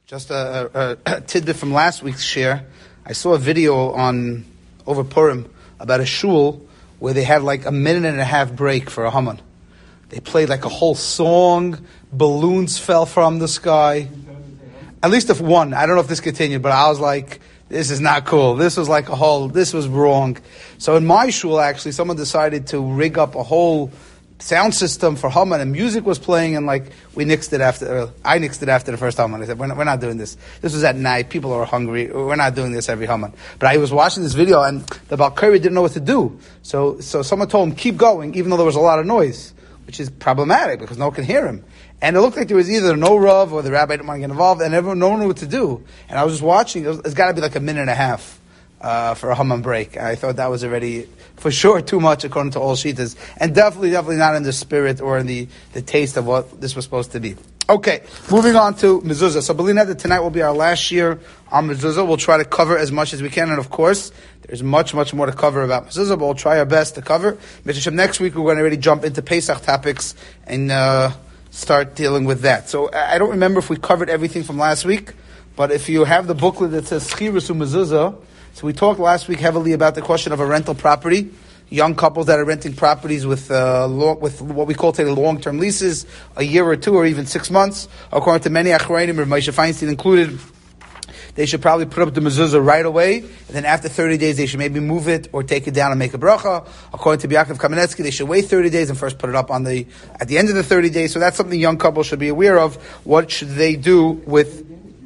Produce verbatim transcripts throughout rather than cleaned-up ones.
Just a, a, a tidbit from last week's share. I saw a video on over Purim about a shul where they had like a minute and a half break for a Haman. They played like a whole song. Balloons fell from the sky. At least if one. I don't know if this continued, but I was like, this is not cool. This was like a whole, this was wrong. So in my shul, actually, someone decided to rig up a whole sound system for Haman, and music was playing, and like we nixed it after. Uh, I nixed it after the first Haman. I said, we're not, we're not doing this. This was at night. People are hungry. We're not doing this every Haman. But I was watching this video, and the Balkari didn't know what to do. So, so someone told him keep going, even though there was a lot of noise, which is problematic because no one can hear him. And it looked like there was either no Rav or the rabbi didn't want to get involved, and everyone, no one knew what to do. And I was just watching. It was, it's got to be like a minute and a half. Uh, for a Haman break. I thought that was already, for sure, too much according to all Shitas. And definitely, definitely not in the spirit or in the, the taste of what this was supposed to be. Okay, moving on to Mezuzah. So, believe that tonight will be our last year on Mezuzah. We'll try to cover as much as we can. And of course, there's much, much more to cover about Mezuzah, but we'll try our best to cover. Next week, we're going to really jump into Pesach topics and uh, start dealing with that. So, I don't remember if we covered everything from last week, but if you have the booklet that says Schirus Mezuzah, so we talked last week heavily about the question of a rental property, young couples that are renting properties with uh, long, with what we call today long-term leases, a year or two or even six months. According to many Acharayim, Rav Moshe Feinstein included, they should probably put up the mezuzah right away, and then after thirty days they should maybe move it or take it down and make a bracha. According to Yaakov Kamenetsky, they should wait thirty days and first put it up on the at the end of the thirty days. So that's something young couples should be aware of. What should they do with?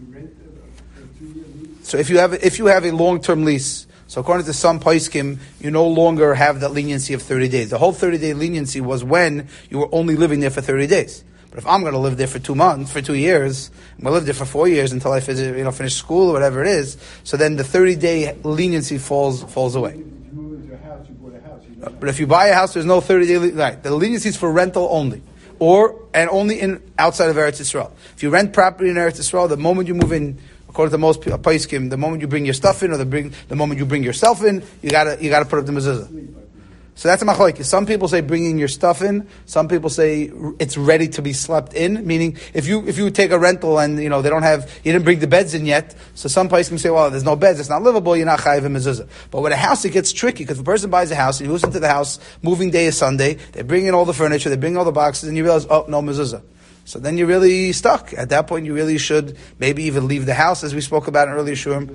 So if you have if you have a long-term lease, so according to some poskim, you no longer have that leniency of thirty days. The whole thirty-day leniency was when you were only living there for thirty days. But if I'm going to live there for two months, for two years, I'm going to live there for four years until I finish, you know, finish school or whatever it is, so then the thirty-day leniency falls falls away. But if you buy a house, there's no thirty-day le- right. The leniency is for rental only, or and only in outside of Eretz Yisrael. If you rent property in Eretz Yisrael, the moment you move in. According to most poskim, the moment you bring your stuff in, or the bring the moment you bring yourself in, you gotta you gotta put up the mezuzah. So that's a machlokes. Some people say bringing your stuff in. Some people say it's ready to be slept in. Meaning, if you if you take a rental and you know they don't have you didn't bring the beds in yet, so some poskim say, well, there's no beds, it's not livable. You're not chayiv in mezuzah. But with a house, it gets tricky because if a person buys a house, he moves into the house. Moving day is Sunday. They bring in all the furniture, they bring all the boxes, and you realize, oh, no mezuzah. So then you're really stuck. At that point, you really should maybe even leave the house, as we spoke about in earlier shurim.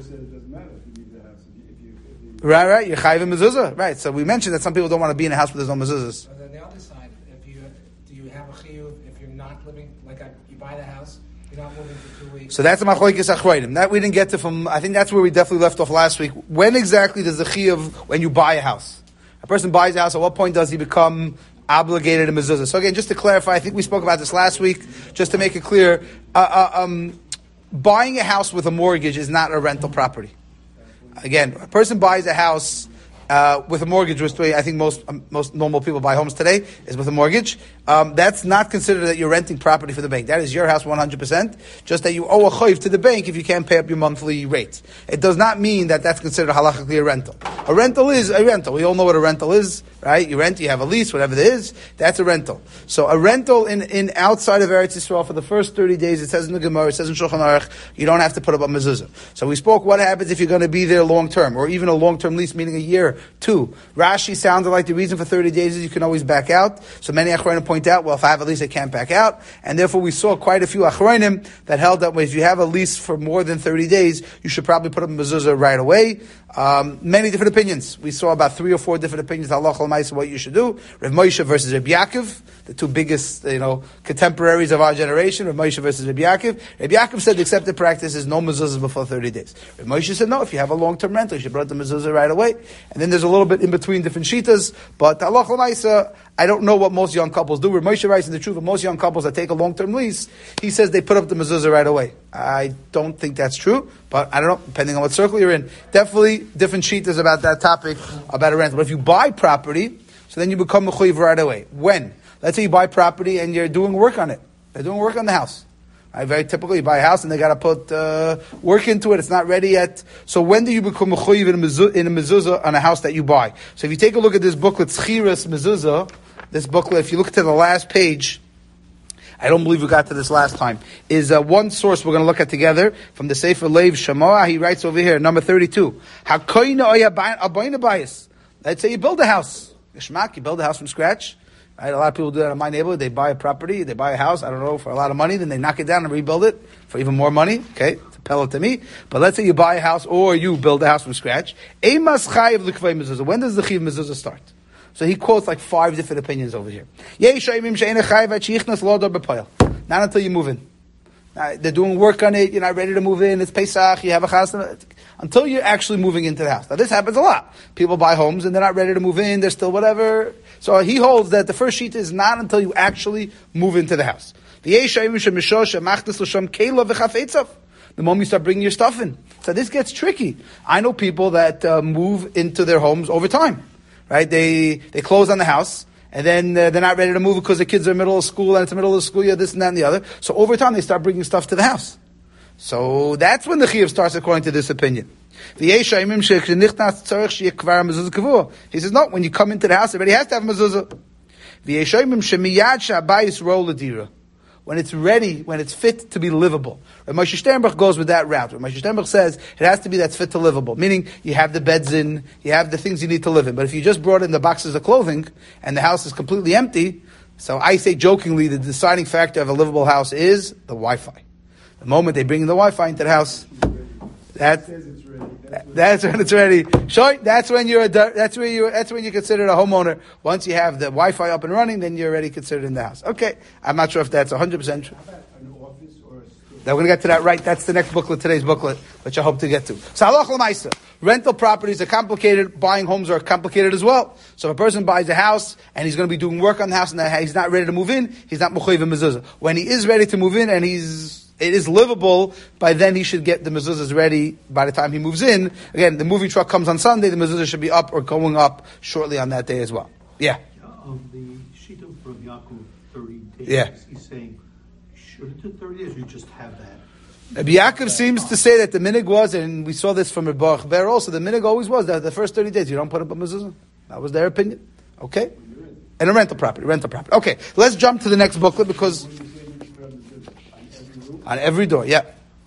Right, right. You're chayiv in mezuzah. Right. So we mentioned that some people don't want to be in a house where there's no mezuzahs. And then the other side, if you do you have a chiyuv if you're not living, like I, you buy the house, you're not moving for two weeks. So that's the machlokes acharayim. That we didn't get to from. I think that's where we definitely left off last week. When exactly does the chiyuv when you buy a house? A person buys a house. At what point does he become obligated to mezuzah? So again, just to clarify, I think we spoke about this last week. Just to make it clear, uh, uh, um, buying a house with a mortgage is not a rental property. Again, a person buys a house uh, with a mortgage, which I think most um, most normal people buy homes today is with a mortgage. Um, that's not considered that you're renting property for the bank. That is your house one hundred percent. Just that you owe a chayv to the bank if you can't pay up your monthly rate. It does not mean that that's considered halachically a rental. A rental is a rental. We all know what a rental is, right? You rent, you have a lease, whatever it is. That's a rental. So a rental in, in outside of Eretz Yisrael for the first thirty days, it says in the Gemara, it says in Shulchan Aruch, you don't have to put up a mezuzah. So we spoke what happens if you're going to be there long term, or even a long term lease, meaning a year, two. Rashi sounded like the reason for thirty days is you can always back out. So many Acharayim point out, well, if I have a lease, I can't back out. And therefore we saw quite a few Acharayim that held that if you have a lease for more than thirty days, you should probably put up a mezuzah right away. Um, many different opinions. We saw about three or four different opinions. Allah Almighty, what you should do. Rav Moshe versus Rabbi Yaakov, the two biggest, you know, contemporaries of our generation. Rav Moshe versus Rabbi Yaakov. Rabbi Yaakov said the accepted practice is no mezuzah before thirty days. Rav Moshe said no. If you have a long-term rental, you should put the mezuzah right away. And then there's a little bit in between different shitas. But Allah Almighty, I don't know what most young couples do. Rav Moshe writes in the truth of most young couples that take a long-term lease. He says they put up the mezuzah right away. I don't think that's true, but I don't know, depending on what circle you're in. Definitely different shitas about that topic, about a rental. But if you buy property, so then you become mechuyev right away. When? Let's say you buy property and you're doing work on it. They're doing work on the house. Right, very typically, you buy a house and they got to put uh, work into it. It's not ready yet. So when do you become mechuyev in a mezuzah, in a mezuzah on a house that you buy? So if you take a look at this booklet, Schirus Mezuzah, this booklet, if you look to the last page, I don't believe we got to this last time, is uh, one source we're going to look at together from the Sefer Lev Shamoah. He writes over here, number thirty-two. Let's say you build a house. Geschmack, you build a house from scratch. Right? A lot of people do that in my neighborhood. They buy a property, they buy a house, I don't know, for a lot of money, then they knock it down and rebuild it for even more money. Okay, it's a pellet to me. But let's say you buy a house or you build a house from scratch. When does the Chiv Mezuzah start? So he quotes like five different opinions over here. Not until you move in. Uh, they're doing work on it, you're not ready to move in, it's Pesach, you have a chasna. Until you're actually moving into the house. Now this happens a lot. People buy homes and they're not ready to move in, they're still whatever. So he holds that the first sheet is not until you actually move into the house. The moment you start bringing your stuff in. So this gets tricky. I know people that uh, move into their homes over time. Right? They they close on the house, and then uh, they're not ready to move because the kids are in the middle of school, and it's the middle of the school year, this and that and the other. So over time, they start bringing stuff to the house. So that's when the chiyuv starts, according to this opinion. He says, no, when you come into the house, everybody has to have mezuzah. When it's ready, when it's fit to be livable. Moshe Sternberg goes with that route. Moshe Sternberg says it has to be that's fit to livable, meaning you have the beds in, you have the things you need to live in. But if you just brought in the boxes of clothing and the house is completely empty, so I say jokingly the deciding factor of a livable house is the Wi-Fi. The moment they bring in the Wi-Fi into the house, that, that's when it's ready. Sure, that's when you're a, that's where you that's when you're considered a homeowner. Once you have the Wi-Fi up and running, then you're already considered in the house. Okay, I'm not sure if that's one hundred percent true. Now we're going to get to that right. That's the next booklet, today's booklet, which I hope to get to. So halach l'maisa. Rental properties are complicated. Buying homes are complicated as well. So if a person buys a house and he's going to be doing work on the house and he's not ready to move in, he's not mechuyev mezuzah. When he is ready to move in and he's it is livable, by then he should get the mezuzahs ready by the time he moves in. Again, the moving truck comes on Sunday, the mezuzah should be up or going up shortly on that day as well. Yeah. Of the sheet from Yaakov, thirty days, yeah. He's saying, should it do thirty days or you just have that? Rabbi Yaakov seems to say that the minig was, and we saw this from Rabbi Baruch Ber also, the minig always was that the first thirty days you don't put up a mezuzah. That was their opinion. Okay? And a rental property, rental property. Okay, let's jump to the next booklet because... On every door, yeah.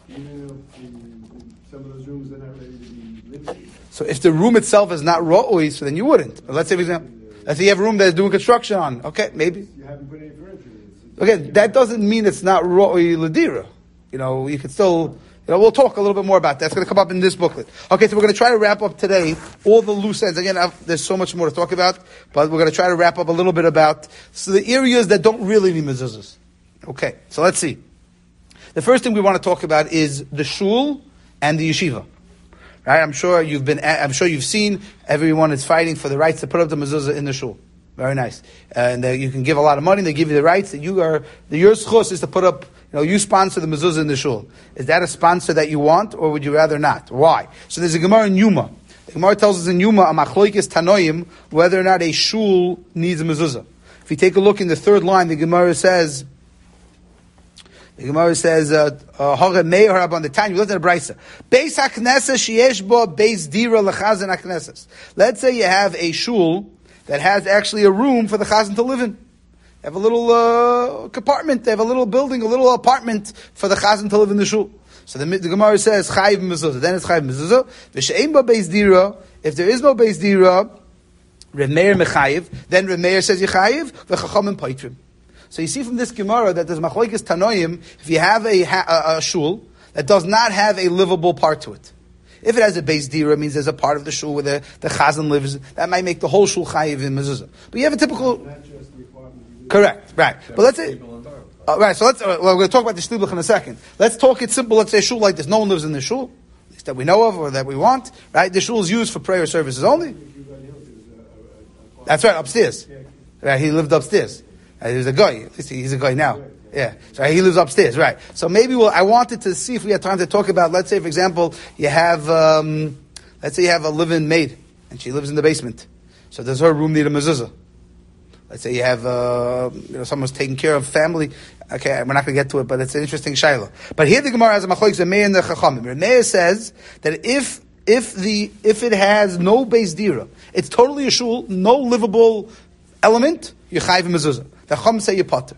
So if the room itself is not ro'oi, so then you wouldn't. But let's say, for example, let's say you have a room that is doing construction on. Okay, maybe. You haven't put any furniture in it. Again, that doesn't mean it's not ro'oi l'dira. You know, you can still, you know, we'll talk a little bit more about that. It's going to come up in this booklet. Okay, so we're going to try to wrap up today all the loose ends. Again, I've, there's so much more to talk about, but we're going to try to wrap up a little bit about so the areas that don't really need mezuzahs. Okay, so let's see. The first thing we want to talk about is the shul and the yeshiva. Right? I'm sure you've been, I'm sure you've seen everyone is fighting for the rights to put up the mezuzah in the shul. Very nice. Uh, and uh, you can give a lot of money, they give you the rights that you are, the your schus is to put up, you know, you sponsor the mezuzah in the shul. Is that a sponsor that you want, or would you rather not? Why? So there's a Gemara in Yuma. The Gemara tells us in Yuma, a machloikis tanoim, whether or not a shul needs a mezuzah. If you take a look in the third line, the Gemara says, The Gemara says, "Hore meir on the time." You look at the brayso. Beis hakneses sheyesh bo beis dira lechazan hakneses. Let's say you have a shul that has actually a room for the chazan to live in. They have a little uh, compartment. They have a little building, a little apartment for the chazan to live in the shul. So the, the Gemara says chayiv mezuzah. Then it's chayiv mezuzah. V'she'ein bo beis dira. If there is no beis dira, Reb Meir mechayiv. Then Reb Meir says yechayiv v'chachamim paitrim. So you see from this Gemara that there's machlokes tanoim if you have a, a, a shul that does not have a livable part to it. If it has a beis dira, it means there's a part of the shul where the, the chazan lives. That might make the whole shul chayiv in mezuzah. But you have a typical... Correct, right. But let's say... Uh, right, so let's... Uh, well, we're going to talk about the shlibuch in a second. Let's talk it simple. Let's say a shul like this. No one lives in the shul, at least that we know of or that we want. Right? The shul is used for prayer services only. That's right, upstairs. Right, he lived upstairs. Uh, he was a guy. He's a guy now. Yeah. So he lives upstairs, right. So maybe we'll, I wanted to see if we had time to talk about, let's say, for example, you have, um, let's say you have a live-in maid, and she lives in the basement. So does her room need a mezuzah? Let's say you have, uh, you know, someone's taking care of family. Okay, we're not going to get to it, but it's an interesting shaila. But here the Gemara has a machlokes, the Meir and the Chachamim. The Meir says that if, if the, if it has no beis dira, it's totally a shul, no livable element, you chayiv mezuzah. The Chum say you potter.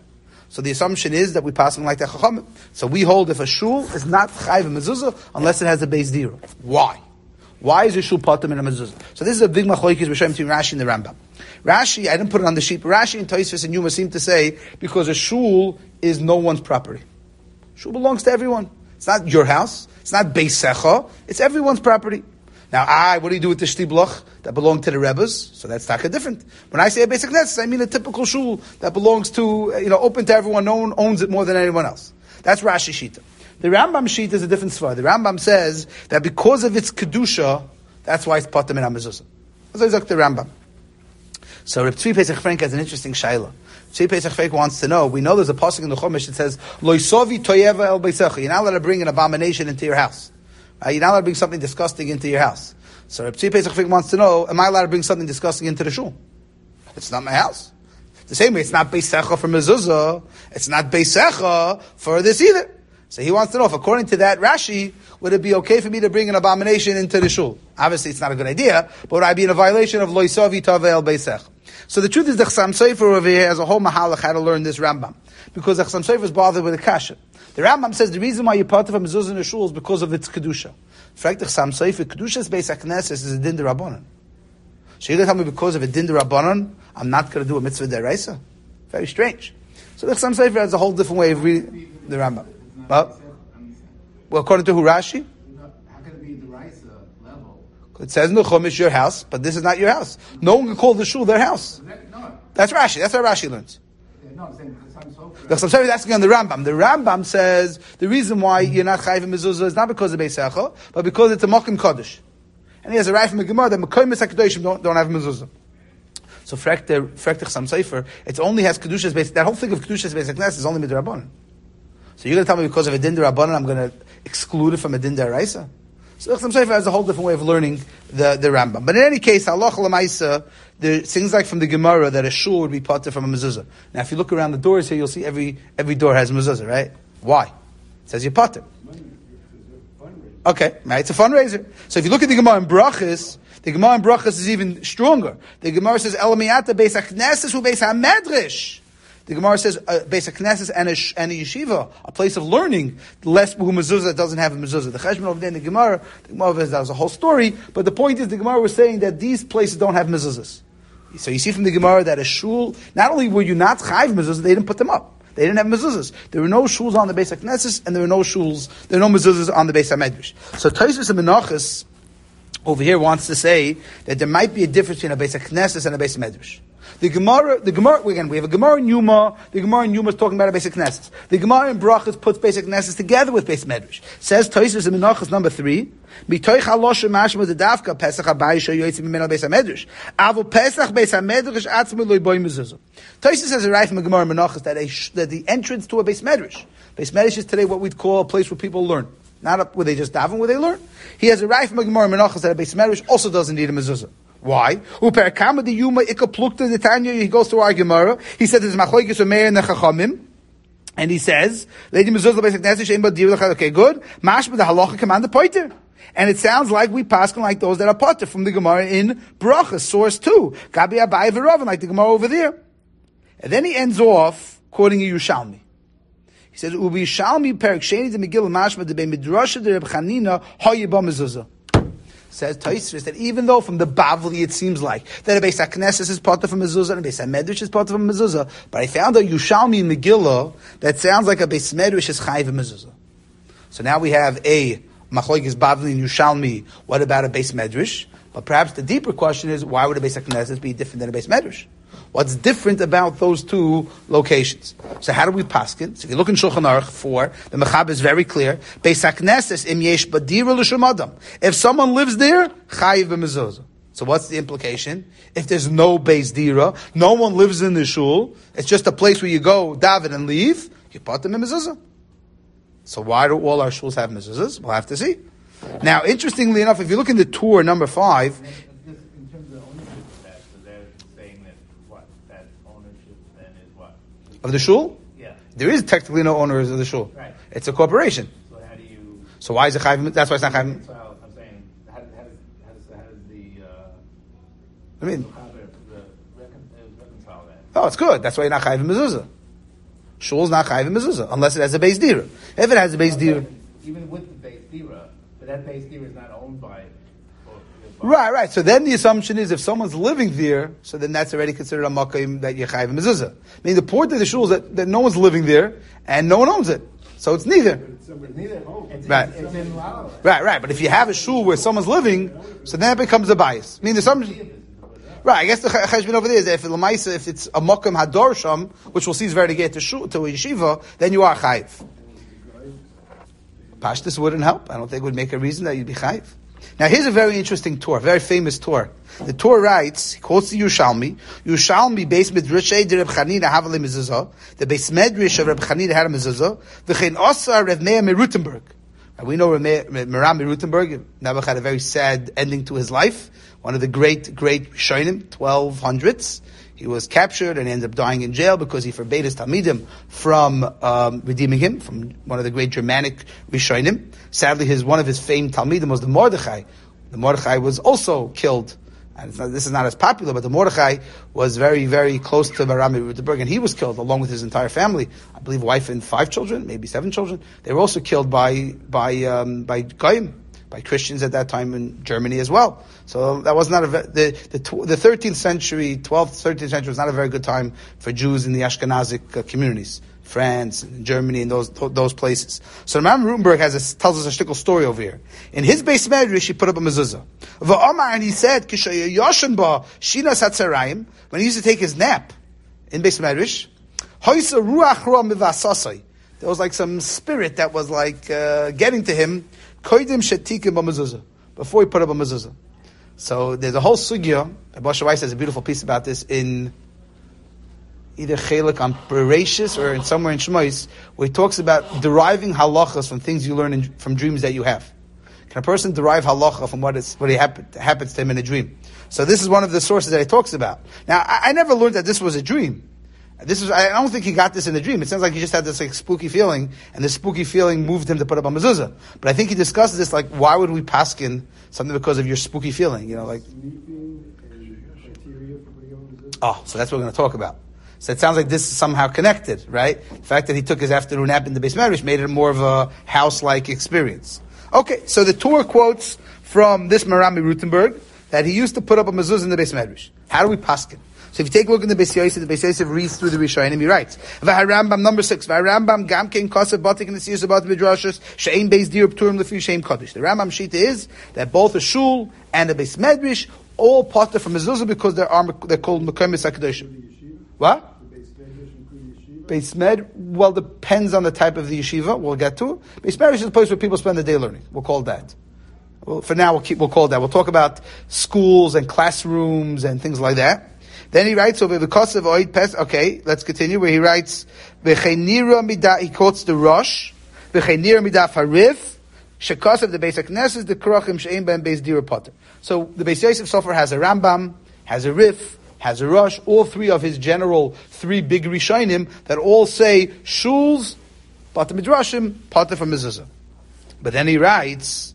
So the assumption is that we pass them like the Chachamim. So we hold if a shul is not chayv mezuzah unless it has a beis dira. Why? Why is a shul patam in a mezuzah? So this is a big machlokes we're showing between Rashi and the Rambam. Rashi, I didn't put it on the sheet, but Rashi and Tosfos and Yuma seem to say because a shul is no one's property. Shul belongs to everyone. It's not your house. It's not beisecha. It's everyone's property. Now, I, what do you do with the shtibloch that belong to the Rebbes? So that's taka different. When I say a basic knesses, I mean a typical shul that belongs to, you know, open to everyone. No one owns it more than anyone else. That's Rashi Shita. The Rambam Shita is a different svar. The Rambam says that because of its kedusha, that's why it's patam in hamezuzah. That's like the Rambam. So Reb Tzvi Pesach Frank has an interesting shaila. Tzvi Pesach Frank wants to know, we know there's a pasuk in the Chumash that says, Loisovi toyeva el beisecha. You're not allowed to bring an abomination into your house. Uh, you're not allowed to bring something disgusting into your house. So Reb Tzvi Pesach Frank wants to know, am I allowed to bring something disgusting into the shul? It's not my house. The same way, it's not beisecha for mezuzah. It's not beisecha for this either. So he wants to know if, according to that Rashi, would it be okay for me to bring an abomination into the shul? Obviously, it's not a good idea, but would I be in a violation of loisavi tavel beisech? So the truth is, the Chassam Sofer over here has a whole mahalach how to learn this Rambam, because the Chassam Sofer is bothered with the kasha. The Rambam says the reason why you part of a mezuzah in the shul is because of its kedusha. In fact, the Chassam Sofer kedusha's beis hakneses is a din d'Rabbanan. So you're going to tell me because of a din d'Rabbanan, I'm not going to do a mitzvah d'oraisa? Very strange. So the Chassam Sofer has a whole different way of reading the Rambam. Well, well, according to who, Rashi? How can it be the Raisa level? It says in the Chumash your house, but this is not your house. No one can call the shul their house. No. That's Rashi. That's what Rashi learns. No, I'm saying the Chassam Sofer. The Chassam Sofer is asking on the Rambam. The Rambam says the reason why you're not chayiv in mezuzah is not because of beisecha, but because it's a mokim kodesh. And he has a right from the Gemara that mekoyim hakadoshim don't don't have mezuzah. So frek the frek the Chassam Sofer, it only has kedusha's base. That whole thing of kedusha's base haknes is only midrabanan. So you're going to tell me because of a din d'Rabbanan, I'm going to exclude it from a din d'Oraisa? So the Chassam Sofer has a whole different way of learning the, the Rambam. But in any case, halacha l'maisa, there things like from the Gemara that a shul would be pater from a mezuzah. Now, if you look around the doors here, you'll see every every door has mezuzah, right? Why? It says you're pater. Okay, right? It's a fundraiser. So if you look at the Gemara in Brachas, the Gemara in Brachas is even stronger. The Gemara says Elamiyata beis hakneses hu beis hamedrash. The Gemara says uh, beis hakneses and a, and a yeshiva, a place of learning, less who mezuzah that doesn't have a mezuzah. The Cheshbon over there in the Gemara, the Gemara says that was a whole story, but the point is the Gemara was saying that these places don't have mezuzahs. So you see from the Gemara that a shul, not only were you not chayv mezuzah, they didn't put them up. They didn't have mezuzahs. There were no shuls on the beis hakneses, and there were no shuls, there were no mezuzahs on the beis hamedrash. So Tosfos and Menachos over here wants to say that there might be a difference between a beis hakneses and a beis hamedrash. The Gemara, the Gemara, again, we have a Gemara in Yuma. The Gemara in Yuma is talking about a basic knesses. The Gemara in Brachas puts basic knesses together with basic medrash. Says Tosfos in Menachos number three. Mitoich halosha mashma the davka pesach habayis shoyoytzim mimeno basic medrash. Avo pesach basic medrash atzmi loy boy mezuzah. Tosfos says a right from the Gemara in Menachos that, a, that the entrance to a basic medrash. Basic medrash is today what we'd call a place where people learn, not a, where they just daven, where they learn. He has a right from the Gemara in Menachos that a basic medrash also doesn't need a mezuzah. Why? He goes to our Gemara. He said there's machlokes of Meir and the Chachamim, and he says, "Lady mezuzah basic knesses." Okay, good. Mashma the halacha command the poiter, and it sounds like we pass like those that are poiter from the Gemara in Brachas, source two. Gabi Abai v'Rav, like the Gemara over there. And then he ends off quoting a Yerushalmi. He says, "Ubi Yerushalmi perik sheni de Megillah mashma de be midrasha de Reb Chanina hayiba mezuzah." Says Tosfos that even though from the Bavli it seems like that a beis hakneses is part of a mezuzah and a beis hamedrash is part of a mezuzah, but I found a Yerushalmi in Megillah that sounds like a beis medrash is chayiv a mezuzah. So now we have a machlokes Bavli and Yerushalmi. What about a beis medrash? But perhaps the deeper question is, why would a beis hakneses be different than a beis medrash? What's different about those two locations? So how do we paskin? So if you look in Shulchan Aruch four, the Mechab is very clear. Beis hakneses im yesh badira l'shum adam. If someone lives there, chayiv b'mezuzah. So what's the implication? If there's no beis dira, no one lives in the shul, it's just a place where you go, daven and leave, you put them in mezuzah. So why do all our shuls have mezuzahs? We'll have to see. Now, interestingly enough, if you look in the tour number five, of the shul? Yeah. There is technically no owners of the shul. Right. It's a corporation. So how do you... So why is it chayv? That's why it's not chayv. So I'm saying, how, how, does, how, does, how does the... Uh, I mean... How does the recon, uh, reconcile that? Oh, it's good. That's why you're not chayv mezuzah. shul is not chayiv mezuzah unless it has a beis dira. If it has a beis dira, even with the base dira, but that base dira is not owned by. Right, right. So then the assumption is if someone's living there, so then that's already considered a makom that you chayiv mezuzah. I mean, the point of the shul is that, that no one's living there and no one owns it, so it's neither. It's neither. It's, right. It's, it's in Lao. Right, right. But if you have a shul where someone's living, so then it becomes a bias. I mean, the assumption. Right, I guess the cheshbon over there is that if l'maisa, if it's a makom hadorsham, which we'll see is very to get to shul to a yeshiva, then you are chayiv. Pashtus wouldn't help. I don't think it would make a reason that you'd be chayiv. Now here's a very interesting Torah, very famous Torah. The Torah writes, he quotes the Yushalmi, Yushalmi beis midrashay de Reb Chanina havale mezuzah, the beis medrash of Reb Chanina had a mezuzah, v'chein osa Reb Meir Merutenberg. We know Meram Merutenberg, Nebuch had a very sad ending to his life. One of the great, great Rishonim, twelve hundreds. He was captured and ended up dying in jail because he forbade his Talmidim from um, redeeming him, from one of the great Germanic Rishonim. Sadly, his one of his famed Talmidim was the Mordechai. The Mordechai was also killed. And it's not, this is not as popular, but the Mordechai was very, very close to Meram Merutenberg, and he was killed along with his entire family. I believe wife and five children, maybe seven children. They were also killed by by um, by Goyim, by Christians at that time in Germany as well. So that was not a the the the thirteenth century, twelfth, thirteenth century was not a very good time for Jews in the Ashkenazic uh, communities, France and Germany and those those places. So Meram Merutenberg has a, tells us a shtickle story over here. In his base medrash, he put up a mezuzah. V'omar, and he said, "Kishayoshen ba shinas hatzarayim," when he used to take his nap in base medrash, hoisa ruach ra mivasasai. There was like some spirit that was like uh, getting to him. Koidim shetikim b'mezuzah, before he put up a mezuzah. So there's a whole sugya. Moshe Weiss has a beautiful piece about this in either Chelik on Bereshis or in somewhere in Shmois, where he talks about deriving halachas from things you learn in, from dreams that you have. Can a person derive halacha from what is what he happen, happens to him in a dream? So this is one of the sources that he talks about. Now, I, I never learned that this was a dream. This was, I don't think he got this in a dream. It sounds like he just had this like spooky feeling, and the spooky feeling moved him to put up a mezuzah. But I think he discusses this like, why would we paskin something because of your spooky feeling? You know, like. Oh, so that's what we're going to talk about. So it sounds like this is somehow connected, right? The fact that he took his afternoon nap in the base medrash made it more of a house-like experience. Okay, so the Torah quotes from this Meram Merutenberg that he used to put up a mezuzah in the base medrash. How do we paskin? So if you take a look in the Beis Yosef, the Beis Yosef reads through the Rishonim, he writes, V'harambam, number six, V'harambam gamkein kosev batik in the Siyus about the Midrashos, she'ein beis dir p'turim lefi she'ein kodesh. The Rambam Shita is that both a shul and a Beis Medrash all potter from mezuzah because they are they're called mekomis hakedoshim. What? Beis Med, well, depends on the type of the yeshiva. We'll get to. Beis Medrash is a place where people spend the day learning. We'll call that. Well, for now, we'll keep. We'll call that. We'll talk about schools and classrooms and things like that. Then he writes over the cost of oid pes. Okay, let's continue. Where he writes, "V'cheinira midah." He quotes the Rosh. "V'cheinira midah farif." Shekos of the Beis Knesset, the Krochim she'ein ben Beis Dira Potter. So the Beis Yosef Sofer has a Rambam, has a Rif, has a Rosh. All three of his general three big Rishonim that all say shuls, Potter midrashim, Potter from mezuzah. But then he writes.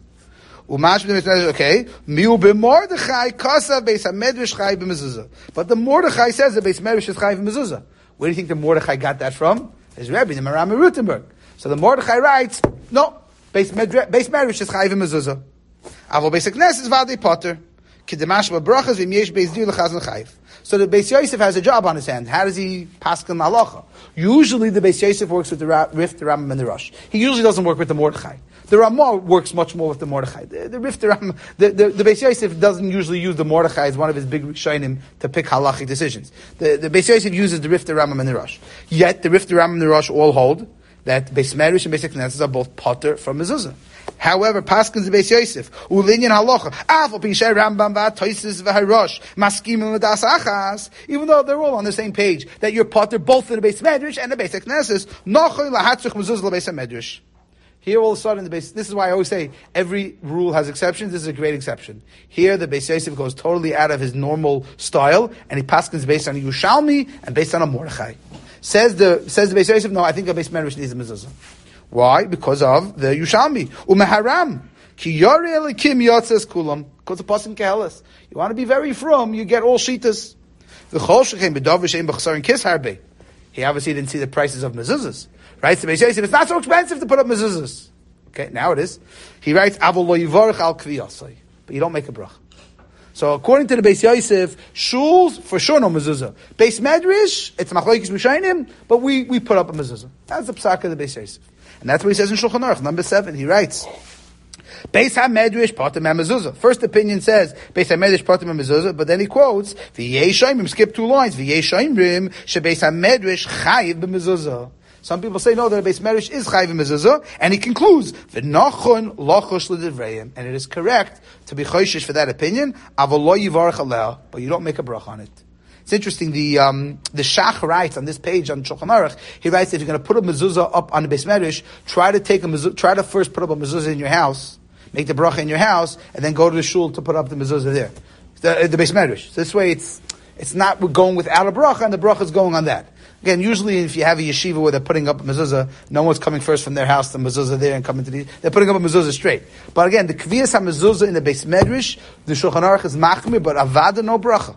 Okay, miu b'Mordechai kasa beis hamedrash chai b'mezuzah. But the Mordechai says the beis medrash is chai b'mezuzah. Where do you think the Mordechai got that from? His Rebbe, the Meram Merutenberg. So the Mordechai writes, no, beis medrash is chai b'mezuzah. Avol beis Knesset is v'adei potter. K'demash b'brachas v'myesh beis dir l'chazan chayv. So the Beis Yosef has a job on his hand. How does he paskin halacha? Usually the Beis Yosef works with the Rif, the Rambam, and the Rosh. He usually doesn't work with the Mordechai. The Ramah works much more with the Mordechai. The, the Rif, the Rambam, the, the, the Beis Yosef doesn't usually use the Mordechai as one of his big Rishonim to pick halachic decisions. The, the Beis Yosef uses the Rif, the Rambam, and the Rosh. Yet the Rif, the Rambam, and the Rosh all hold that Beis Medrash and Beis Knesset are both potter from mezuzah. However, Paskins the Beis Yosef, Ulinyan Halacha, Afal Pishay Rambam V'Toises V'Harosh, Maskim L'das Achas, even though they're all on the same page, that you're potter both in the Beis Medrash and the Beis Knesset, Nochoy Lahatzuch Mezuzah L'Beis Medrash. Here all of a sudden the Beis, this is why I always say every rule has exceptions. This is a great exception. Here the Beis Yosef goes totally out of his normal style, and he Paskins based on a Yushalmi and based on a Mordechai. Says the says the Beis Yosef, no, I think a Beis Medrash needs a mezuzah. Why? Because of the Yushalmi. Umeharam. Ki yore elikim yotzes kulam. Because the pasuk kehelas. You want to be very frum, you get all shitas. V'chol shechem b'dav v'sheim b'chsarin kis harbe. He obviously didn't see the prices of mezuzahs, right? So Beis Yosef, it's not so expensive to put up mezuzahs. Okay, now it is. He writes, Avol lo yivarech al kviyasai, but you don't make a bracha. So according to the Beis Yosef, shuls for sure no mezuzah. Beis Medrash, it's machlokes b'shainim, but we we put up a mezuzah. That's the psak of the Beis Yosef, and that's what he says in Shulchan Aruch, number seven. He writes, Beis HaMedrash patim mezuzah. First opinion says Beis HaMedrash patim mezuzah, but then he quotes v'yei shaimrim. Skip two lines. V'yei shaimrim shebeis HaMedrash chayiv b'mezuzah. Some people say no, that Beis Medrash is chayiv b'mezuzah, and he concludes v'nachon lochosh l'divrayim, and it is correct to be choishish for that opinion. Avol lo yivarech aleh, but you don't make a bracha on it. It's interesting. The um, the Shach writes on this page on Shulchan Aruch. He writes, if you're going to put a mezuzah up on the Beis Medrash, try to take a mezuzah, try to first put up a mezuzah in your house, make the bracha in your house, and then go to the shul to put up the mezuzah there, the, the Beis Medrash. So this way, it's it's not we're going without a bracha, and the bracha is going on that. Again, usually if you have a yeshiva where they're putting up a mezuzah, no one's coming first from their house, the mezuzah there, and coming to the, they're putting up a mezuzah straight. But again, the kviyas ha-mezuzah in the Beis Medrash, the Shulchan Aruch is machmir, but avada no bracha.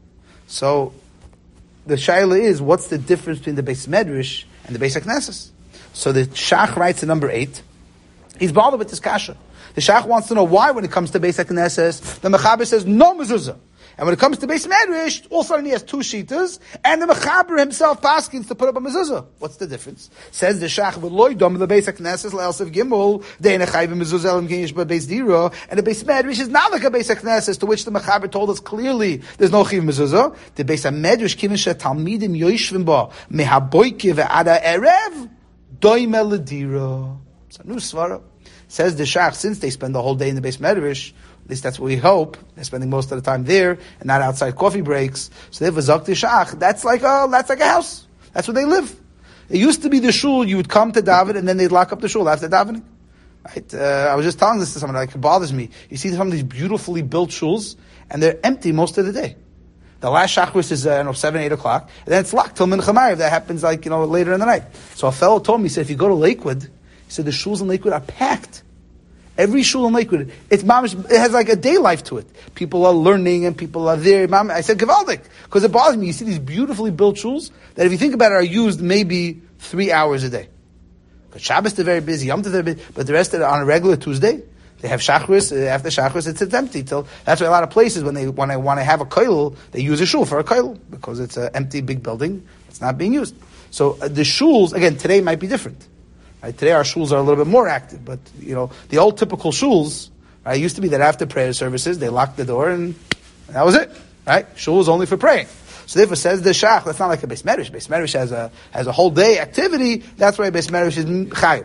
So, the shaila is, what's the difference between the Beis Medrash and the Beis HaKnesses? So the Shach writes in number eight, he's bothered with this kasha. The Shach wants to know why when it comes to Beis HaKnesses, the Mechaber says no mezuzah. And when it comes to Beis Medrash, all of a sudden he has two shitas, and the Mechaber himself paskins to put up a mezuzah. What's the difference? Says the Shach, v'loy dom the Beis HaKnesses le'elsev gimel, de'en echayv mezuzah elam kinish b'beis dira, and the Beis Medrash is not like a Beis HaKnesses, to which the Mechaber told us clearly there's no chiv mezuzah. The Beis HaMedrash kivin she'talmidim yoishvim ba, mehaboike ve'ada erev, doime l'dira. It's a new svara. Says the Shach, since they spend the whole day in the Beis Medrash, at least that's what we hope, they're spending most of the time there and not outside coffee breaks. So they have a Zak Shach. That's like a that's like a house. That's where they live. It used to be the shul. You would come to daven and then they'd lock up the shul after davening. Right? Uh, I was just telling this to someone. Like, it bothers me. You see some of these beautifully built shuls and they're empty most of the day. The last shachris is uh, you know, seven, eight o'clock, and then it's locked till mincha ma'ariv. That happens like you know later in the night. So a fellow told me, he said, if you go to Lakewood, he said the shuls in Lakewood are packed. Every shul in Lakewood, it's mamish, it has like a day life to it. People are learning and people are there. I said, Gevaldik, because it bothers me. You see these beautifully built shuls that if you think about it are used maybe three hours a day. Because Shabbos they're very busy, Yom Tov they're busy, but the rest of it on a regular Tuesday, they have shachris, after shachris it's, it's empty. Till, that's why a lot of places when they when they want to have a koil, they use a shul for a koil, because it's an empty big building, it's not being used. So uh, the shuls, again, today might be different. Right, today our shuls are a little bit more active, but you know the old typical shuls. Right, used to be that after prayer services they locked the door and that was it. Right, shul was only for praying. So therefore, says the Shach, that's not like a Beis Medrash. Beis Medrash has a has a whole day activity. That's why Beis Medrash is chayiv.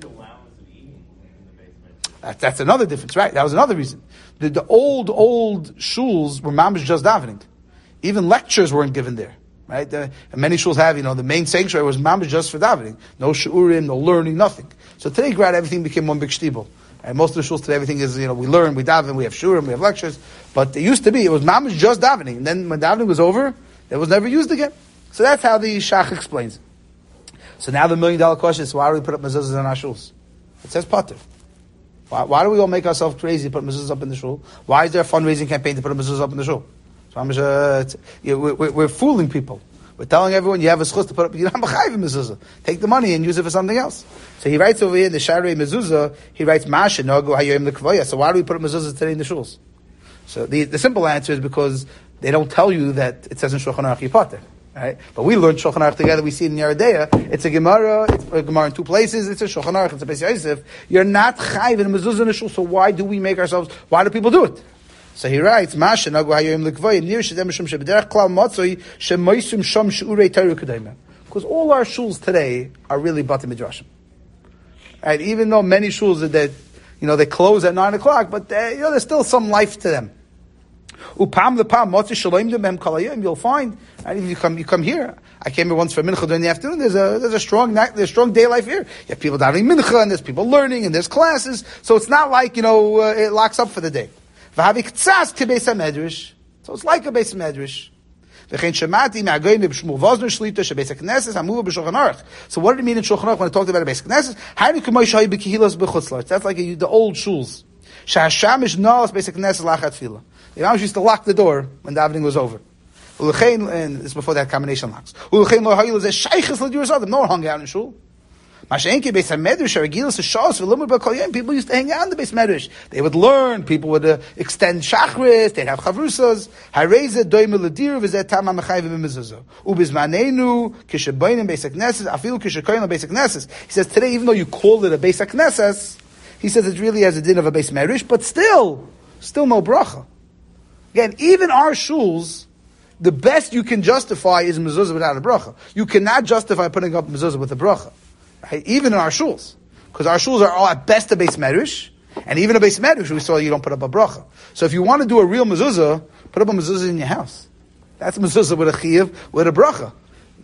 That, that's another difference, right? That was another reason. The, the old old shuls were mamish just davening. Even lectures weren't given there. Right? The, and many shuls have, you know, the main sanctuary was mamish just for davening. No shiurim, no learning, nothing. So today, grad, everything became one big shtibel. And most of the shuls today, everything is, you know, we learn, we daven, we have shiurim, we have lectures. But it used to be, it was mamish just davening. And then when davening was over, it was never used again. So that's how the Shach explains it. So now the million dollar question is, why do we put up mezuzahs in our shuls? It says pater. Why, why do we all make ourselves crazy to put mezuzahs up in the shul? Why is there a fundraising campaign to put a mezuzah up in the shul? So I'm just, uh, you know, we're, we're fooling people. We're telling everyone you have a schus to put up. You're not mechayiv mezuzah. Take the money and use it for something else. So he writes over here in the Sharei Mezuzah. He writes Masha Nogu Hayoim Lekvaya. So why do we put up mezuzahs today in the shuls? So the the simple answer is because they don't tell you that it says in Shulchan Aruch Yipater. Right? But we learned Shulchan Aruch together. We see it in Yeridea. It's a Gemara. It's a Gemara in two places. It's a Shulchan Aruch. It's a Beis Yosef. You're not chayiv in a mezuzah in the shul. So why do we make ourselves? Why do people do it? So he writes, Masha Nagu Hayoim Lekvaya Nir Shedem Mishum Shebederach Klal Matzoi Shemoisum Sham Sheurei Torah Kedayim. Because all our shuls today are really Bati Midrashim. Right? Even though many shuls that you know they close at nine o'clock, but they, you know there's still some life to them. Upam lepam Matzoi Shaloim Dem Kalayim. You'll find, right, if you come you come here. I came here once for mincha during the afternoon. There's a there's a strong there's a strong day life here. You have people davening mincha and there's people learning and there's classes. So it's not like you know uh, it locks up for the day. So it's like a Beis Medrash. So what did it mean in Shulchan Aruch when it talked about a Beis Knesses? That's like a, the old shuls. The Imam used to lock the door when davening was over. And this is before that combination locks. No one hung out in shul. People used to hang out in the Beis Medrash. They would learn. People would uh, extend shachris. They'd have chavrusas. Hareza doime l'dir v'zeh tama mechayv b'mezuzah. Ubizmanenu kishabayim basic nesses afilu kishakoyin basic nesses. He says today, even though you call it a basic nesses, he says it really has a din of a Beis Medrash, but still, still no bracha. Again, even our shuls, the best you can justify is mezuzah without a bracha. You cannot justify putting up mezuzah with a bracha. Right? Even in our shuls. Because our shuls are all at best a Beis Medrash, and even a Beis Medrash, we saw you don't put up a bracha. So if you want to do a real mezuzah, put up a mezuzah in your house. That's a mezuzah with a chiyuv, with a bracha.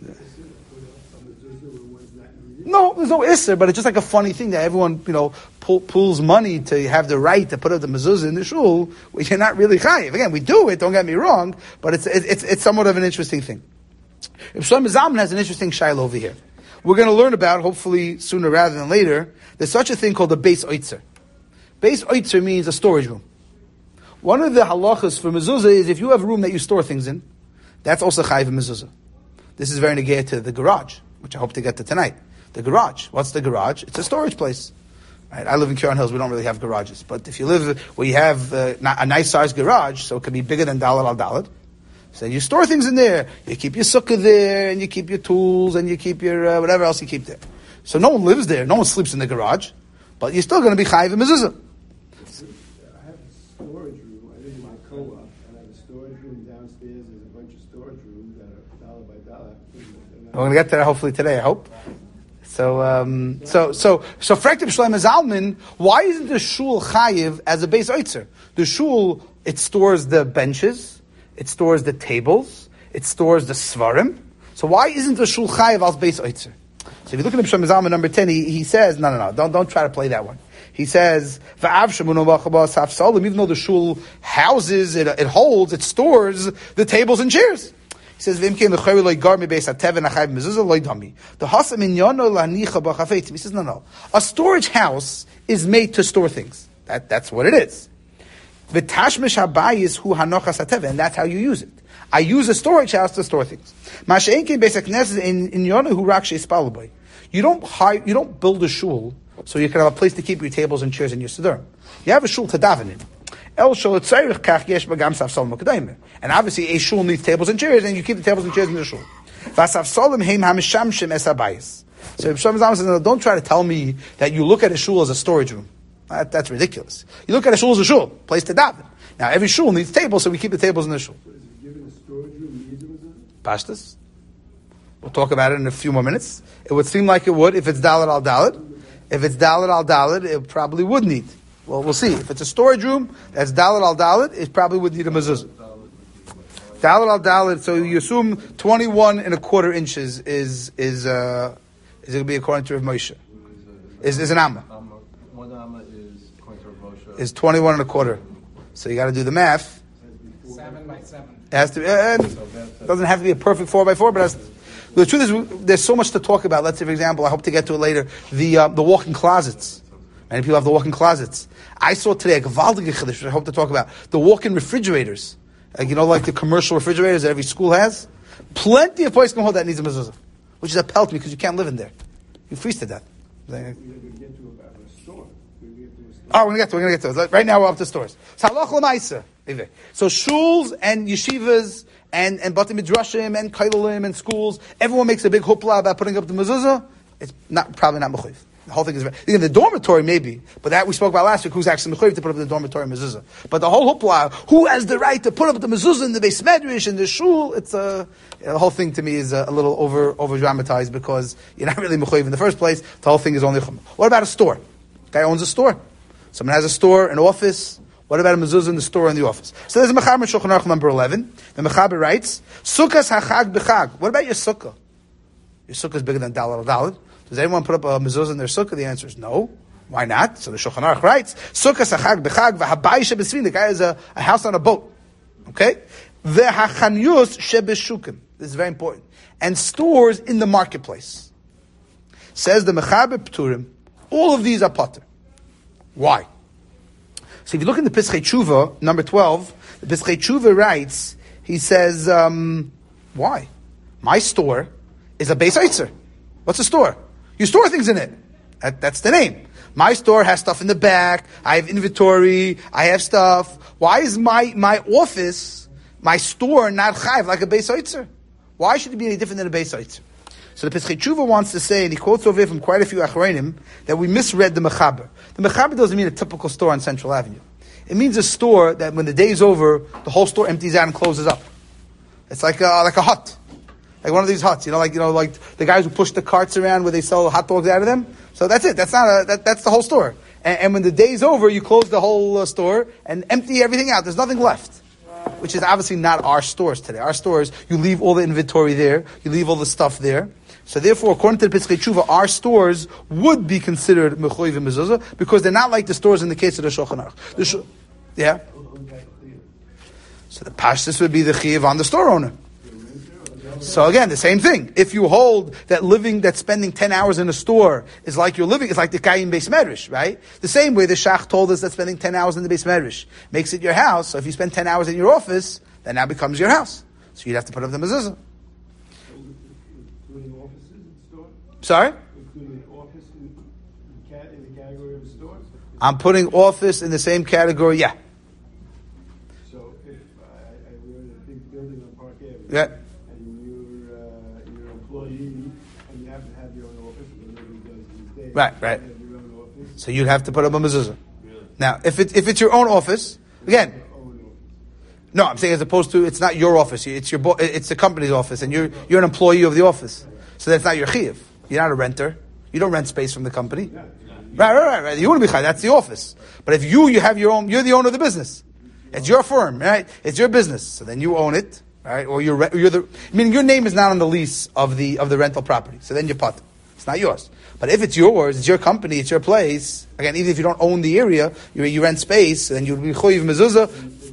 No, there's no isser, but it's just like a funny thing that everyone, you know, pull, pulls money to have the right to put up the mezuzah in the shul, which you're not really chayiv. Again, we do it, don't get me wrong, but it's it's it's somewhat of an interesting thing. Reb Shlomo Zalman has an interesting shaila over here. We're going to learn about, hopefully sooner rather than later, there's such a thing called a Beis Oitzer. Beis Oitzer means a storage room. One of the halachas for mezuzah is if you have a room that you store things in, that's also chayiv mezuzah. This is very negate to the garage, which I hope to get to tonight. The garage. What's the garage? It's a storage place. Right? I live in Kiran Hills. We don't really have garages. But if you live where you have uh, a nice sized garage, so it can be bigger than Dalet al Dalet, so you store things in there. You keep your sukkah there, and you keep your tools, and you keep your uh, whatever else you keep there. So no one lives there. No one sleeps in the garage. But you're still going to be chayiv mezuzah. I have a storage room. I live in my co-op, and I have a storage room downstairs. There's a bunch of storage rooms that are dollar by dollar. We're going to get to that hopefully today, I hope. So, um, so, so, so, Frektiv Shlomo Zalman, why isn't the shul chayiv as a Beis Oitzer? The shul, it stores the benches, it stores the tables, it stores the svarim. So why isn't the shul chayiv as Beis Oitzer? So if you look at Shlomo Zalman number ten, he, he says, no, no, no, don't, don't try to play that one. He says, even though the shul houses, it, it holds, it stores the tables and chairs. He says, he says, no, no. A storage house is made to store things. That, that's what it is. And that's how you use it. I use a storage house to store things. You don't hire, you don't build a shul so you can have a place to keep your tables and chairs and your siddur. You have a shul to daven in. And obviously a shul needs tables and chairs, and you keep the tables and chairs in the shul. So Shlomo Zalman says, no, don't try to tell me that you look at a shul as a storage room. That, that's ridiculous. You look at a shul as a shul, place to daven. Now every shul needs tables, so we keep the tables in the shul. Pashtas. We'll talk about it in a few more minutes. It would seem like it would if it's Dalet al Dalet. If it's Dalet al Dalet, it probably would need. Well, we'll see. If it's a storage room, that's Dalet al Dalet, it probably would need a mezuzah. Dalet al Dalet, so you assume twenty-one and a quarter inches is is uh, is it going to be according to Rav Moshe? Is is an amma? One amma is according to Rav Moshe. Is twenty-one and a quarter. So you got to do the math. Seven by seven. It has to be. Uh, it doesn't have to be a perfect four by four, but it has to, the truth is, there's so much to talk about. Let's say, for example, I hope to get to it later. The uh, the walk-in closets. Many people have the walk-in closets. I saw today a gewaltige chiddush, which I hope to talk about. The walk-in refrigerators. Like, you know, like the commercial refrigerators that every school has. Plenty of places can hold that needs a mezuzah. Which is a pelt me because you can't live in there. You freeze to death. Oh, we're going to get to it. We're going to get to it. Right now we're up to stores. So, so shuls and yeshivas and, and bati midrashim and kailalim and schools, everyone makes a big hoopla about putting up the mezuzah. It's not probably not mechuyev. The whole thing is in the dormitory, maybe, but that we spoke about last week. Who's actually mechuyev to put up the dormitory mezuzah? But the whole hoopla, who has the right to put up the mezuzah in the Beis Medrash in the shul? It's a uh, the whole thing to me is a, a little over over dramatized because you're not really mechuyev in the first place. The whole thing is only chum. What about a store? Guy owns a store. Someone has a store, an office. What about a mezuzah in the store and the office? So there's a Mechaber in Shulchan Aruch number eleven. The Mechaber writes, Sukkahs hachag b'chag. What about your sukkah? Your sukkah is bigger than Dalet al Dalet. Does anyone put up a mezuzah in their sukkah? The answer is no. Why not? So the Shulchan Aruch writes, Sukkahs hachag b'chag v'habai shebesvin. The guy has a, a house on a boat. Okay? V'hachanyus shebeshukim. This is very important. And stores in the marketplace. Says the Mechaber Pturim, all of these are pater. Why? So if you look in the Pischei Tshuva, number twelve, the Pischei Tshuva writes, He says, um, why? My store is a Beis Eitzer. What's a store? You store things in it. That, that's the name. My store has stuff in the back. I have inventory. I have stuff. Why is my, my office, my store, not chayiv like a Beis Eitzer? Why should it be any different than a Beis Eitzer? So the Pesachei Tshuva wants to say, and he quotes over here from quite a few Achronim, that we misread the Mechaber. The Mechaber doesn't mean a typical store on Central Avenue. It means a store that when the day is over, the whole store empties out and closes up. It's like a, like a hut. Like one of these huts, you know, like, you know, like the guys who push the carts around where they sell hot dogs out of them. So that's it. That's not a, that, that's the whole store. And, and when the day's over, you close the whole uh, store and empty everything out. There's nothing left. Which is obviously not our stores today. Our stores, you leave all the inventory there. You leave all the stuff there. So therefore, according to the Pesachei Tshuva, our stores would be considered mechuyev mezuzah because they're not like the stores in the case of the Shulchan Aruch. The sh- yeah? So the pashtus would be the chiyuv on the store owner. So again, the same thing. If you hold that living, that spending ten hours in a store is like you're living, it's like the guy in Beis Medrash, right? The same way the Shach told us that spending ten hours in the Beis Medrash makes it your house. So if you spend ten hours in your office, that now becomes your house. So you'd have to put up the mezuzah. Including offices in store? Sorry? Including office in, in the category of stores? I'm putting office in the same category, yeah. So if I, I were in a big building on Park Avenue, Yeah. and you're, uh, you're an employee, and you happen to have your own office, and nobody does these days, Right, right. you have your own office, So you'd have to put up a mezuzah. Really? Now, if it, if it's your own office, again, your own office. no, I'm saying as opposed to, it's not your office, it's your, bo- it's the company's office, and you're, you're an employee of the office. So that's not your chiyuv. You're not a renter. You don't rent space from the company. Right, right, right, right. You wouldn't be chayiv. That's the office. But if you, you have your own, you're the owner of the business. It's your firm, right? It's your business. So then you own it, right? Or you're, re- you're the, I mean, your name is not on the lease of the, of the rental property. So then you're pot. It's not yours. But if it's yours, it's your company, it's your place. Again, even if you don't own the area, you, you rent space, then you'll be chayiv mezuzah.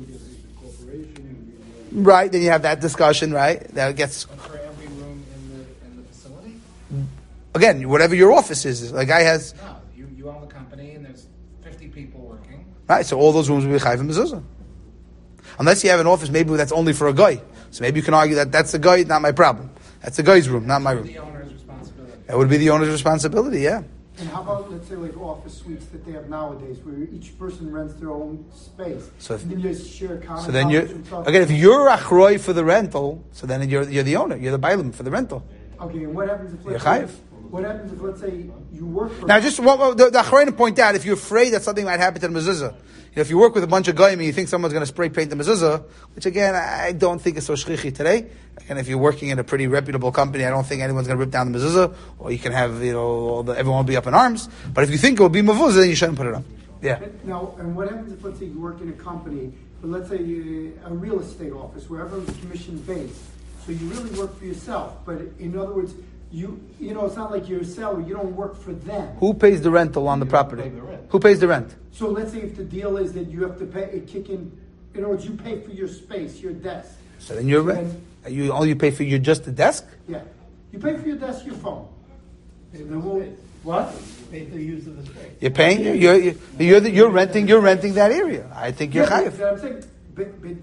Right, then you have that discussion, right? That gets, For every room in the in the facility? again, whatever your office is. A guy has, No, you, you own the company and there's fifty people working. right, so all those rooms will be chayiv mezuzah. Unless you have an office, maybe that's only for a guy. So maybe you can argue that that's the guy, not my problem. That's the guy's room, not my room. The owner's responsibility. That would be the owner's responsibility, yeah. And how about, let's say, like office suites that they have nowadays, where each person rents their own space? So if- and then you just share common. So then you're, couches and stuff. again, if you're achroi for the rental, so then you're, you're the owner, you're the bailim for the rental. Okay, and what happens if, let's You're say, chayiv. what happens if, let's say, you work for... Now, just what, what the, the achroi point out, if you're afraid that something might happen to the mezuzah, you know, if you work with a bunch of goyim and you think someone's going to spray paint the mezuzah, which again, I don't think is so shchichi today. And if you're working in a pretty reputable company, I don't think anyone's going to rip down the mezuzah, or you can have, you know, all the, everyone will be up in arms. But if you think it will be mavuzah, then you shouldn't put it up. Yeah. Now, and what happens if, let's say, you work in a company, but let's say you, a real estate office, where everyone's commission-based, so you really work for yourself, but in other words, you you know, it's not like your salary, you don't work for them. Who pays the rental on the property? Who pays the rent? So let's say if the deal is that you have to pay, kick in, in other words, you pay for your space, your desk. So then you're rent. You all you pay for your just the desk. Yeah. You pay for your desk, your phone. So then we'll, what? Pay for the use of the space. You're paying. You're you're you're, the, you're renting. You're renting that area. I think you're Yeah, chayiv. but I'm saying, but, but,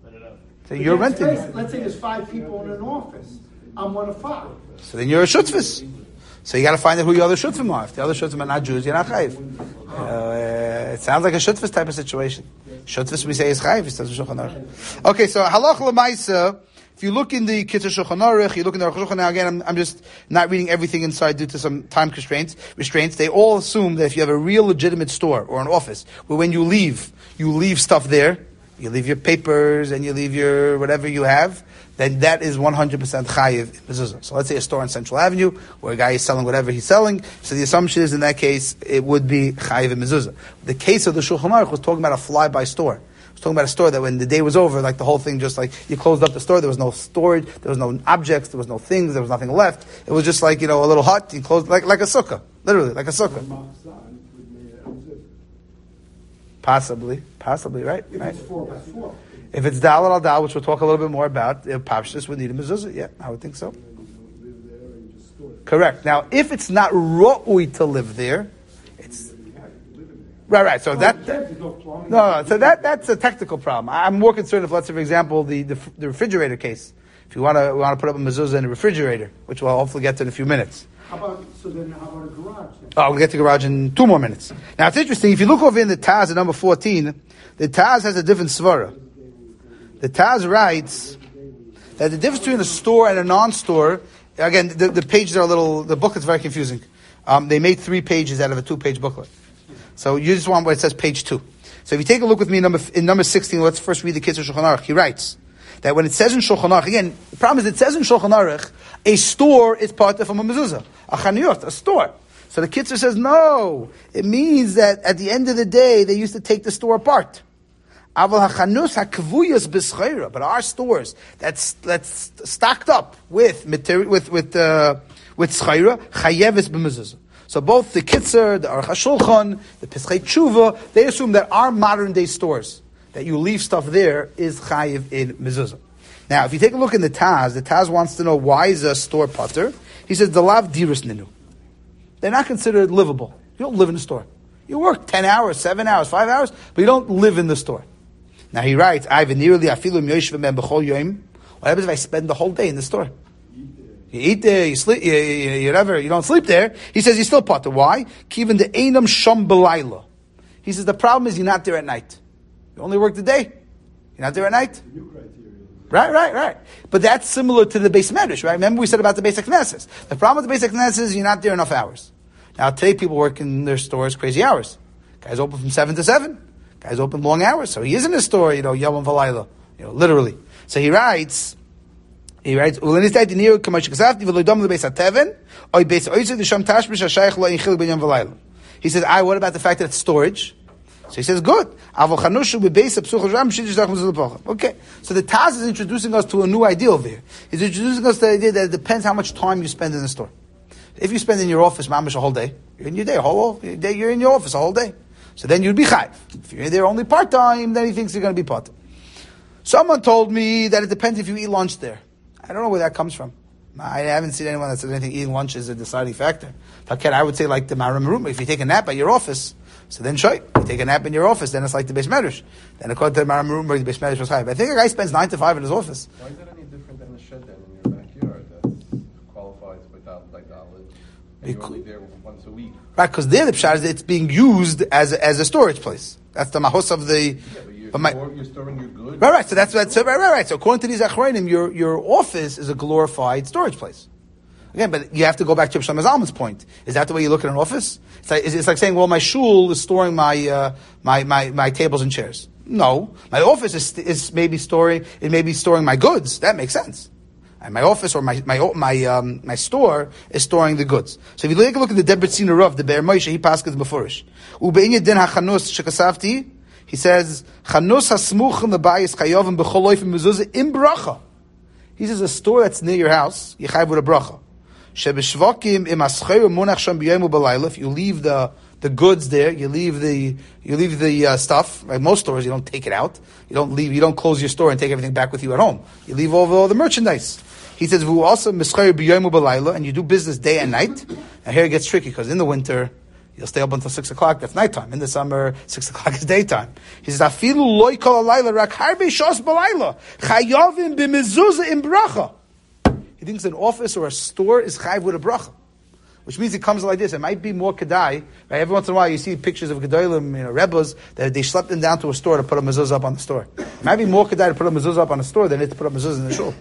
So you're but that renting. space, let's say there's five people in an office. I'm one of five. So then you're a shutzvis. So you got to find out who your other shutzvim are. If the other shutzvim are not Jews, you're not chayiv. Uh, it sounds like a shutzvis type of situation. Shutzvis we say is chayiv. It says in Shulchan Aruch. Okay, so halach lemaisa. If you look in the Kitzur Shulchan Aruch, you look in the Aruch Shulchan. Now again, I'm, I'm just not reading everything inside due to some time constraints. Restraints. They all assume that if you have a real legitimate store or an office, where when you leave, you leave stuff there. You leave your papers and you leave your whatever you have. Then that is one hundred percent chayiv in mezuzah. So let's say a store on Central Avenue where a guy is selling whatever he's selling. So the assumption is in that case it would be chayiv in mezuzah. The case of the Shulchan Aruch was talking about a fly-by store. It was talking about a store that when the day was over, like the whole thing just like you closed up the store, there was no storage, there was no objects, there was no things, there was nothing left. It was just like, you know, a little hut, you closed like like a sukkah. Literally, like a sukkah. Possibly, possibly, right? If right. it's four by four. If it's dal al dal, which we'll talk a little bit more about, if Papshtis would need a mezuzah. Yeah, I would think so. Correct. Now, if it's not ru'ui to live there, it's Right, right. So Oh, that, you can't, there's no plumbing. no, no, so that, that's a technical problem. I'm more concerned if, let's say, for example, the, the, the refrigerator case. If you want to, want to put up a mezuzah in a refrigerator, which we'll hopefully get to in a few minutes. How about, so then how about a garage then? Oh, we'll get to the garage in two more minutes. Now, it's interesting. If you look over in the Taz at number fourteen, the Taz has a different svara. The Taz writes that the difference between a store and a non-store, again, the, the pages are a little, the booklet's very confusing. Um, they made three pages out of a two-page booklet. So you just want where it says page two. So if you take a look with me in number, in number sixteen, let's first read the Kitzur Shulchan Aruch. He writes that when it says in Shulchan Aruch, again, the problem is it says in Shulchan Aruch, a store is part of a mezuzah, a chaniyot, a store. So the Kitzur says, no, it means that at the end of the day, they used to take the store apart. Aval hachanus hakvuyas b'schayra, but our stores that's that's stocked up with material with with uh, with schayra chayeves b'mezuzah. So both the Kitzur, the Aruch HaShulchan, the Pesachei Tshuva, they assume that our modern day stores, that you leave stuff there, is chayiv in mezuzah. Now, if you take a look in the Taz, the Taz wants to know why is a store putter. He says, the lav diris ninu. They're not considered livable. You don't live in the store. You work ten hours, seven hours, five hours, but you don't live in the store. Now he writes, what happens if I spend the whole day in the store? You eat there, you sleep, you, you, you, never, you don't sleep there. He says you still potter. Why? Kivin the einam sham belayla. He says the problem is you're not there at night. You only work the day. You're not there at night. Right, right, right. But that's similar to the Beis Medrash, right? Remember we said about the Beis Knesses. The problem with the Beis Knesses is you're not there enough hours. Now today people work in their stores crazy hours. Guys open from seven to seven. Guys open long hours. So he is in his store, you know, yom v'layla, you know, literally. So he writes. He writes, he says, I, what about the fact that it's storage? So he says, good. Okay. So the Taz is introducing us to a new idea over here. He's introducing us to the idea that it depends how much time you spend in the store. If you spend in your office, mamish, a whole day, you're in your day, a whole day, you're in your office a whole day. So then you'd be chayiv. If you're there only part-time, then he thinks you're going to be part-time. Someone told me that it depends if you eat lunch there. I don't know where that comes from. I haven't seen anyone that says anything eating lunch is a deciding factor. I would say like the Maram Room, if you take a nap at your office, so then shoy. You take a nap in your office, then it's like the Beis Medrash. Then according to the Maram Room, the Beis Medrash was high. I think a guy spends nine to five in his office. Why is that any different than the shed then in your backyard that qualifies without like knowledge? And you're only there once a week. Right, because there the pshat is it's being used as a, as a storage place. That's the mahos of the. Yeah, but you're, my, store, you're storing your goods. Right, right. So that's what. So right, right, right. So according to these achronim, your your office is a glorified storage place. Again, but you have to go back to Shlomo Zalman's point. Is that the way you look at an office? It's like, it's like saying, well, my shul is storing my uh, my, my my tables and chairs. No, my office is is maybe storing it may be storing my goods. That makes sense. And my office or my my my um, my store is storing the goods. So if you take a look at the Debet Sina Rav, the Be'er Moshe, he passes the Mefurish. Ube'inya din hachanus shekasavti. He says chanus hasmuchim lebayis chayovim b'choloifim mezuzah im bracha. He says a store that's near your house, you chayv with a bracha. Shebeshvakim im aschayr munach sham b'yom u'balayla. If you leave the the goods there, you leave the you leave the uh, stuff. Like most stores, you don't take it out. You don't leave. You don't close your store and take everything back with you at home. You leave all the, all the merchandise. He says, "Vu also mischayr b'yom u'balayla," and you do business day and night. Now here it gets tricky because in the winter you'll stay up until six o'clock. That's nighttime. In the summer, six o'clock is daytime. He says, "Afilu loy kol alayla rak harbe shos balayla chayavim b'mezuzah im bracha." He thinks an office or a store is chayiv with a bracha, which means it comes like this. It might be more kedai. Right? Every once in a while, you see pictures of gedolim, you know, rebels that they schlepped them down to a store to put a mezuzah up on the store. It might be more kedai to put a mezuzah up on the store than it to put a mezuzah in the shul.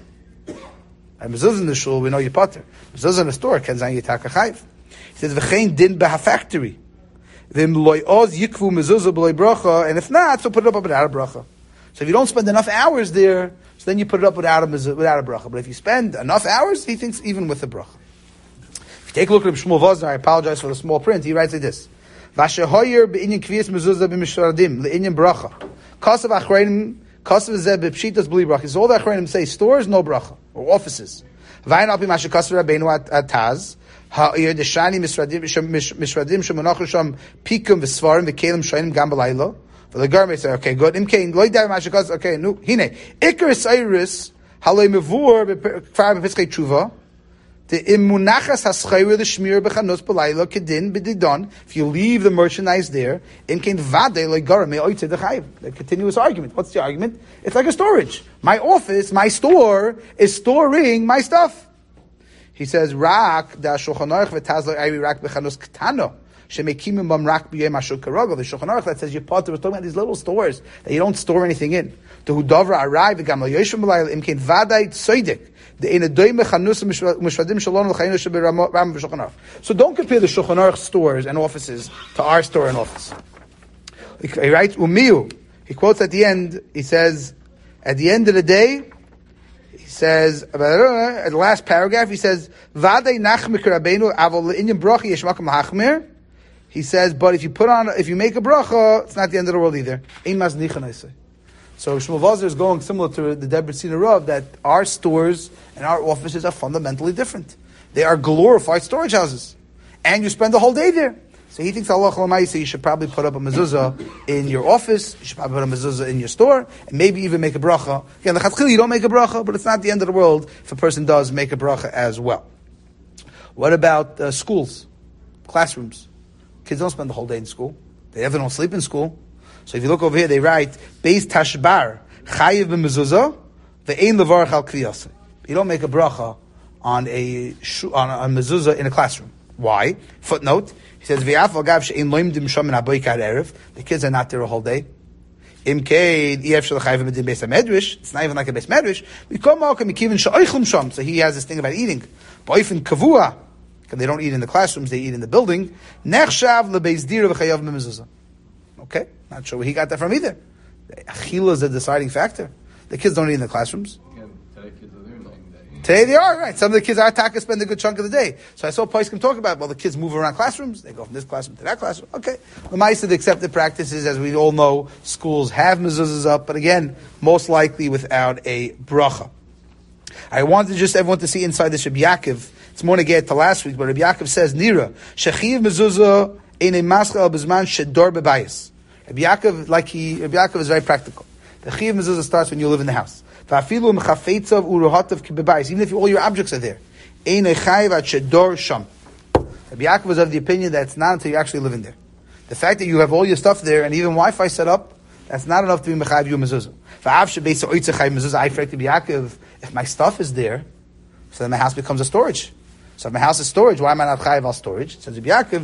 And mezuzah in the shul, we know you potter. Mezuzah in the store, ken zayin yitaka chayiv. He says, "V'chein din beha factory, v'im loy oz yikvu mezuzah b'loy bracha, and if not, so put it up without a bracha." So if you don't spend enough hours there, so then you put it up without a without a bracha. But if you spend enough hours, he thinks even with a bracha. If you take a look at Shmuel Vosner, I apologize for the small print. He writes like this: "Vashehoyer be'inyan kviyas mezuzah b'mishradim le'inyan bracha. Kasav achreinim kasav zeh b'pshitas b'li bracha." So all the achreinim say stores no bracha or offices. Vayin al pi mashe kasav rabbeinu at Taz. Ha'ir deshani mishradim mishradim shemonachim sham pikum v'svarim v'kelim shayim gam b'laylo. For the garment say, okay, good. Imkein loy dav mashe kasav. Okay, nu hine ikar seiris halay mevur b'kfar b'piskei tshuva. The imunachas haschayra the shmir bechanus belayla kedin b'didon. If you leave the merchandise there, in kein vade legaram me'oitze dechayiv. The continuous argument. What's the argument? It's like a storage. My office, my store, is storing my stuff. He says, "Rak da shulchan aruch v'tazlo ayri rak bechanus ketano shemekimim bam rak b'yem ashul karagol." The shulchan aruch that says your potter was talking about these little stores that you don't store anything in. The hudavra arai v'gam lo yoshem b'layla im kein vade tzedek. So don't compare the Shulchan Aruch stores and offices to our store and office. He writes, Umiyu. He quotes at the end, he says, at the end of the day, he says, at the last paragraph, he says, he says, but if you put on, if you make a bracha, it's not the end of the world either. So Shmuel Vazir is going similar to the Debrecen Rav, that our stores and our offices are fundamentally different. They are glorified storage houses. And you spend the whole day there. So he thinks Allah Chalamayisa, you should probably put up a mezuzah in your office, you should probably put a mezuzah in your store, and maybe even make a bracha. Again, the Chatzchil, you don't make a bracha, but it's not the end of the world if a person does make a bracha as well. What about uh, schools, classrooms? Kids don't spend the whole day in school. They never don't sleep in school. So if you look over here, they write, Beis Tashbar, Chayiv b'mezuzah, ve'ein levarach al kriyaseh. You don't make a bracha on a, on a mezuzah in a classroom. Why? Footnote, he says, Ve'af agav she'ein loimdim sham min haboikar erev. The kids are not there a whole day. Im keid, ef shel chayiv b'din beis ha-medrash. It's not even like a beis medrash. Mikom ma'okem mikivin she'oichlum sham. So he has this thing about eating. Ba'oifen kavua. Because they don't eat in the classrooms, they eat in the building. Nechshav lebeis dira v'chayav b'mezuzah. Okay, not sure where he got that from either. Achila is a deciding factor. The kids don't eat in the classrooms. Again, today kids are there nine days. Today they are, right. Some of the kids are taka spend a good chunk of the day. So I saw Poskim talk about, well, the kids move around classrooms. They go from this classroom to that classroom. Okay. The mice of the accepted practices, as we all know, schools have mezuzahs up, but again, most likely without a bracha. I wanted just everyone to see inside this Rabbi Yaakov. It's more to get to last week, but Rabbi Yaakov says, Nira, shechiv mezuzah in a maschal bezman shedor bebayis. Rabbi Yaakov, like he, Rabbi Yaakov is very practical. The Chiyav Mezuzah starts when you live in the house. Even if all your objects are there. Rabbi Yaakov was of the opinion that it's not until you actually live in there. The fact that you have all your stuff there and even Wi-Fi set up, that's not enough to be Mechayiv you Mezuzah. If my stuff is there, so then my house becomes a storage. So if my house is storage, why am I not Chayiv al storage? It says Rabbi Yaakov,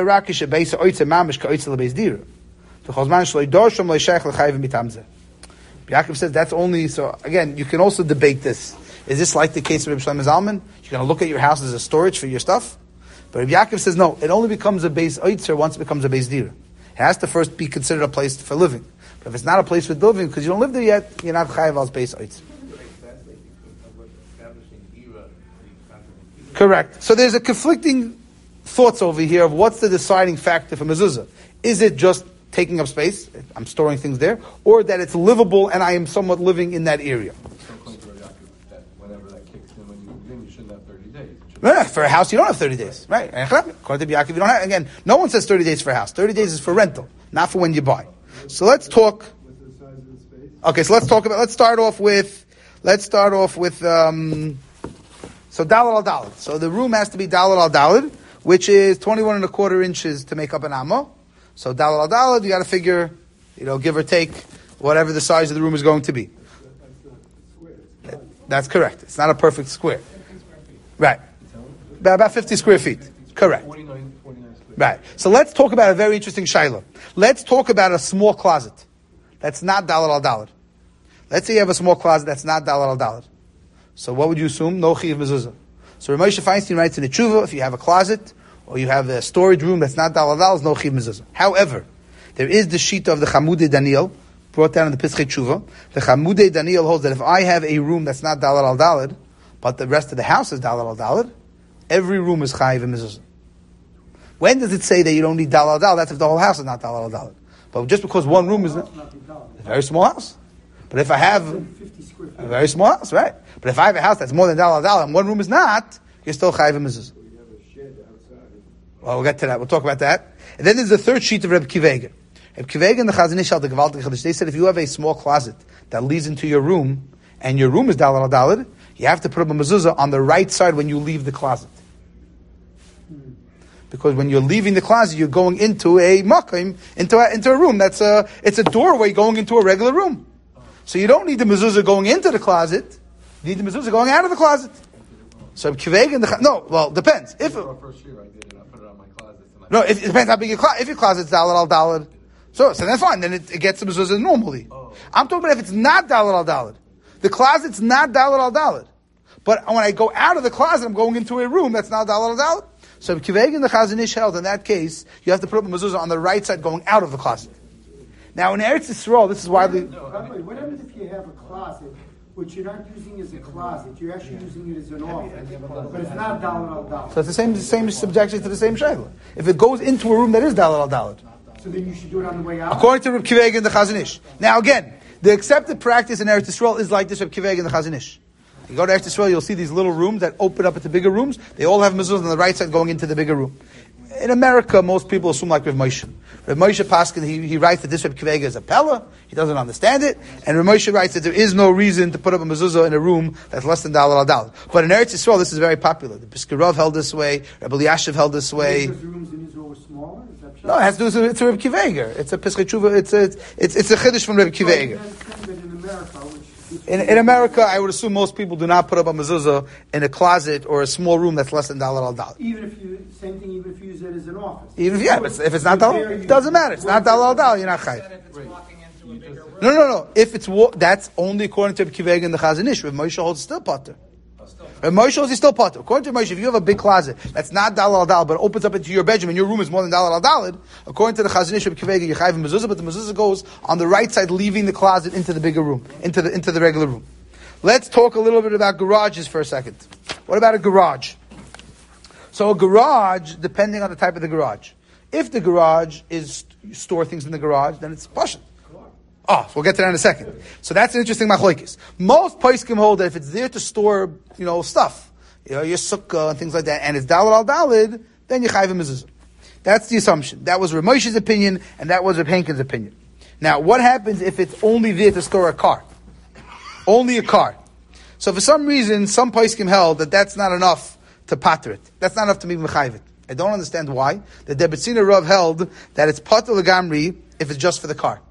Yaakov says that's only, so again, you can also debate this. Is this like the case of Rabbi Shlomo Zalman? You're going to look at your house as a storage for your stuff? But Rabbi Yaakov says no, it only becomes a base oitzer once it becomes a base dira. It has to first be considered a place for living. But if it's not a place for living, because you don't live there yet, you're not chayav al base oitzer. Correct. So there's a conflicting thoughts over here of what's the deciding factor for mezuzah. Is it just taking up space, I'm storing things there, or that it's livable and I am somewhat living in that area? Whenever that kicks in, when you move in, you shouldn't have thirty days. No, for a house, you don't have thirty days, right? According to Yaakov, you don't have, again, no one says thirty days for a house. thirty days is for rental, not for when you buy. So let's talk, okay, so let's talk about, let's start off with, let's start off with, um, so dalad al dalad. So the room has to be dalad al dalad, which is twenty-one and a quarter inches to make up an amma. So dalad al dalad, you got to figure, you know, give or take whatever the size of the room is going to be. That's correct. It's not a perfect square. Right. About fifty square feet. Correct. Right. So let's talk about a very interesting shaila. Let's talk about a small closet. That's not dalad al dalad. Let's say you have a small closet that's not dalad al dalad. So what would you assume? No chiv mezuzah. So Ramosha Feinstein writes in the tshuva, if you have a closet, or you have a storage room that's not dalad al dalad, no chiv mezuzah. However, there is the sheet of the Chamudei Daniel, brought down in the Pischei Tshuva. The Chamudei Daniel holds that if I have a room that's not dalad al dalad, but the rest of the house is dalad al dalad, every room is chayiv and mezuzah. When does it say that you don't need dalad al dalad? That's if the whole house is not dalad al dalad. But just because one room is not, a very small house. But if I have a very small house, right? But if I have a house that's more than dalad al dalad and one room is not, you're still chayiv and mezuzah. Well, we'll get to that. We'll talk about that. And then there's the third sheet of Reb Kiva Eger. Reb Kiva Eger and the Chazon Ish, the Gewaltige Chiddush, they said if you have a small closet that leads into your room, and your room is dalad al dalad, You have to put up a mezuzah on the right side when you leave the closet. Because when you're leaving the closet, you're going into a makim, into a, into a room. That's a, it's a doorway going into a regular room. So you don't need the mezuzah going into the closet. You need the mezuzah going out of the closet. So kiveg in the no, well, depends. If For first year I did it, I put it on my closet. And I no, if, it depends how big your closet. If your closet's dalad al dalad, so so that's fine. Then it, it gets the mezuzah normally. Oh. I'm talking about if it's not dalad al dalad. The closet's not dalad al dalad. But when I go out of the closet, I'm going into a room that's not dalad al dalad. So kiveg in the Chazon Ish held in that case, you have to put up a mezuzah on the right side going out of the closet. Now in Eretz Yisrael, this is widely. By the way, what happens if you have a closet which you're not using as a closet? You're actually using it as an office, but it's not dalad al dalad. So it's the same, the same subjection to the same shayla. If it goes into a room that is dalad al dalad, So then you should do it on the way out. according to Reb Kiveg in the Chazon Ish. Now again, the accepted practice in Eretz Yisrael is like this Reb Kiveg in the Chazon Ish. You go to Eretz Yisrael, you'll see these little rooms that open up into bigger rooms. They all have mezuzah on the right side going into the bigger room. In America, most people assume like Rav Moshe. Rav Moshe Paskin, he, he writes that this Reb Kivega is a pella. He doesn't understand it. And Rav Moshe writes that there is no reason to put up a mezuzah in a room that's less than dalad al dalad. But in Eretz Yisrael, this is very popular. The Piskei Rav held this way. Rabbi Elyashiv held this way. Because the rooms in Israel were smaller? Is that No, it has to do with it's a Reb Kivega. It's a Piskei Tshuva. It's a it's it's a chiddush from Reb Kivega. In America, which In, in America, I would assume most people do not put up a mezuzah in a closet or a small room that's less than dalad al dalad. even if you, same thing, even if you use it as an office. Even if, yeah, if it's, if it's not There dalad, you- it doesn't matter. It's not dalad al dalad. You're not chayav. Said if it's walking into a bigger room. No, no, no. If it's wa- that's only according to Reb Kiveg and the Chazon Ish. Rav Moshe holds still potter. Rav Moshe holds he's still potter. According to Moshe, if you have a big closet that's not dalad al dalad but opens up into your bedroom and your room is more than dalad al dalad, according to the Chazon Ish, Reb Kiveg, you chayav mezuzah, but the mezuzah goes on the right side, leaving the closet into the bigger room, into the into the regular room. Let's talk a little bit about garages for a second. What about a garage? So a garage, depending on the type of the garage. If the garage is you store things in the garage, then it's pashut. Oh, so we'll get to that in a second. So that's an interesting machlokes. Most poskim hold that if it's there to store, you know, stuff, you know, your sukkah and things like that, and it's dalad al dalad, then you chayv mezuzah. That's the assumption. That was Rav Moshe's opinion, and that was Rav Henkin's opinion. Now, what happens if it's only there to store a car? Only a car. So for some reason, some poskim held that that's not enough to pater it. That's not enough to be mechayiv it. I don't understand why. The Debetzina Rav held that it's pater legamri if it's just for the car.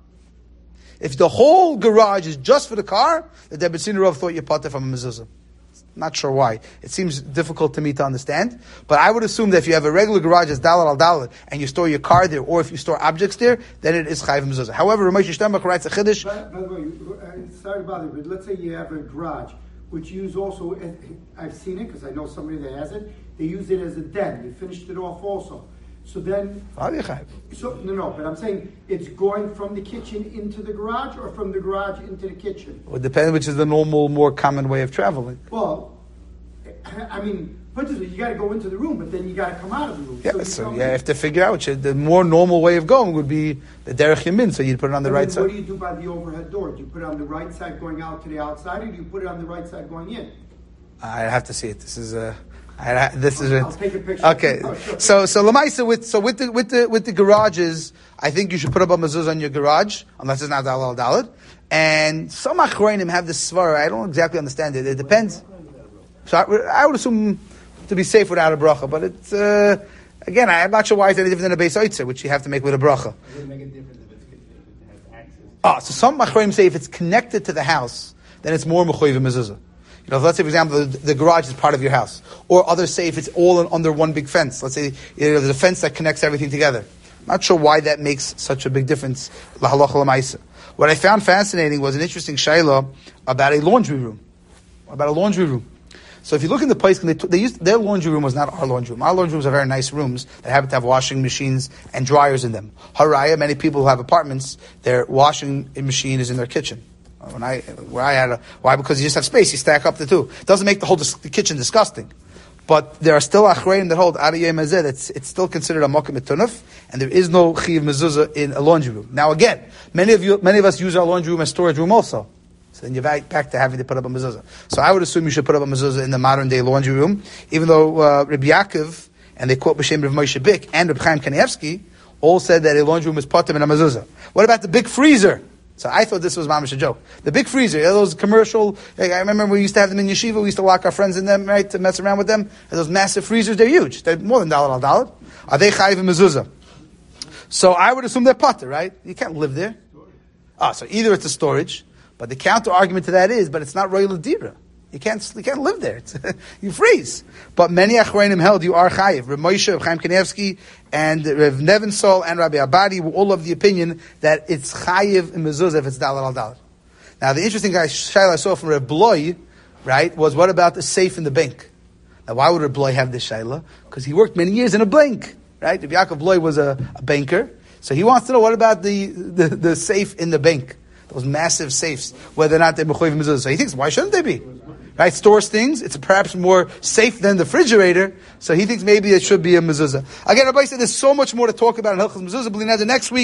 If the whole garage is just for the car, the Debetzina Rav thought you pater from a mezuzah. Not sure why. It seems difficult to me to understand. But I would assume that if you have a regular garage that's dalad al dalad and you store your car there, or if you store objects there, then it is chayiv mezuzah. However, Rav Moshe Steinbach writes a chiddush. By, by the way, uh, sorry to bother you, but let's say you have a garage, which you use also, uh, I've seen it because I know somebody that has it, they use it as a den. They finished it off also. So then, How do you chayiv? so no, no, but I'm saying it's going from the kitchen into the garage or from the garage into the kitchen? It would depend which is the normal, more common way of traveling. Well, I mean, put it this way, you got to go into the room, but then you got to come out of the room. Yeah, you so come you in. have to figure out which is the more normal way of going would be the derech yamin, so you'd put it on the And right then side. What do you do by the overhead door? Do you put it on the right side going out to the outside, or do you put it on the right side going in? I have to see it. This is a. I, this is it. I'll take a picture. Okay, Oh, sure. so so lemaisa with so with the with the with the garages, I think you should put up a mezuzah on your garage unless it's not dalad al dalad. And some achronim have this svara. I don't exactly understand it. It depends. So I, would- I would assume to be safe without a bracha, but it's uh, again I'm not sure why it's any different than a beis oitzer, which you have to make with a bracha. It would make a difference if it's, if it has access. Ah, so some achronim say if it's connected to the house, then it's more mechuyev mezuzah. You know, let's say, for example, the, the garage is part of your house. Or others say if it's all in, under one big fence. Let's say you know, there's a fence that connects everything together. I'm not sure why that makes such a big difference. La halacha l'maisa. What I found fascinating was an interesting shayla about a laundry room. About a laundry room. So if you look in the place, they, they used, their laundry room was not our laundry room. Our laundry rooms are very nice rooms that happen to have washing machines and dryers in them. Haraya, many people who have apartments, their washing machine is in their kitchen. When I, where I had a, why? Because you just have space, you stack up the two. It doesn't make the whole dis- the kitchen disgusting. But there are still achreim that hold Ariyeh Mazed, it's, it's still considered a mokim etunuf, and there is no chiv mezuzah in a laundry room. Now again, many of you, many of us use our laundry room as storage room also. So then you're back, back to having to put up a mezuzah. So I would assume you should put up a mezuzah in the modern day laundry room, even though uh, Rabbi Yaakov, and they quote B'Shem Rav Moshe Bick, and Reb Chaim Kanievsky, all said that a laundry room is potem and a mezuzah. What about the big freezer? So I thought this was mamish a joke. The big freezer, those commercial, like, I remember we used to have them in yeshiva, we used to lock our friends in them, right, to mess around with them. And those massive freezers, they're huge. They're more than dollar al dollar. Are they chayiv and mezuzah? So I would assume they're potter, right? You can't live there. Ah, so either it's a storage, but the counter argument to that is, but it's not royal dira. You can't, you can't live there. It's, you freeze. But many achronim held you are chayiv. Rav Moshe, Rav Chaim Kanievsky, and Rav Nevensol and Rabbi Abadi were all of the opinion that it's chayiv in mezuzah if it's dalar al dalar. Now the interesting guy shaila I saw from Rav Bloy, right, was what about the safe in the bank? Now why would Rav Bloy have this shaila? Because he worked many years in a bank, right? Rav Yaakov Bloy was a, a banker, so he wants to know what about the, the, the safe in the bank, those massive safes, whether or not they're mechuyev mezuzah. So he thinks, why shouldn't they be? Right, stores things. It's perhaps more safe than the refrigerator. So he thinks maybe it should be a mezuzah. Again, everybody said there's so much more to talk about in Hilchos Mezuzah. But the next week.